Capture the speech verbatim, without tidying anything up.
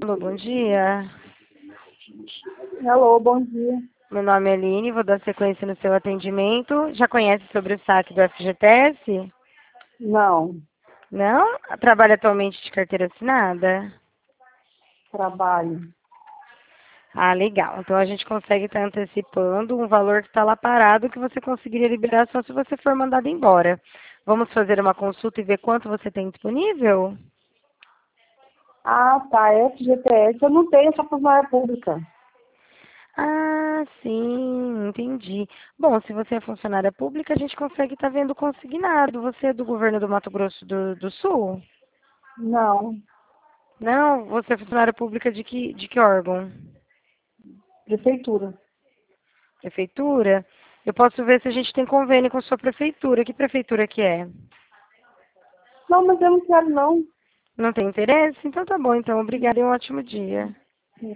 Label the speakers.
Speaker 1: Alô, bom dia.
Speaker 2: Alô, bom dia.
Speaker 1: Meu nome é Aline, vou dar sequência no seu atendimento. Já conhece sobre o saque do F G T S?
Speaker 2: Não,
Speaker 1: Não? Trabalha atualmente de carteira assinada?
Speaker 2: trabalho.
Speaker 1: Ah, legal. Então a gente consegue estar antecipando um valor que está lá parado que você conseguiria liberar só se você for mandado embora. Vamos fazer uma consulta e ver quanto você tem disponível?
Speaker 2: Ah, tá, F G T S. Eu não tenho essa funcionária pública.
Speaker 1: Ah, sim, entendi. Bom, se você é funcionária pública, a gente consegue estar vendo consignado. Você é do governo do Mato Grosso do, do Sul?
Speaker 2: Não,
Speaker 1: Não, você é funcionária pública de que, de que órgão?
Speaker 2: prefeitura.
Speaker 1: Prefeitura? Eu posso ver se a gente tem convênio com a sua prefeitura. Que prefeitura que é?
Speaker 2: Não, mas eu não quero não.
Speaker 1: Não tem interesse? Então tá bom, então. Obrigada e um ótimo dia.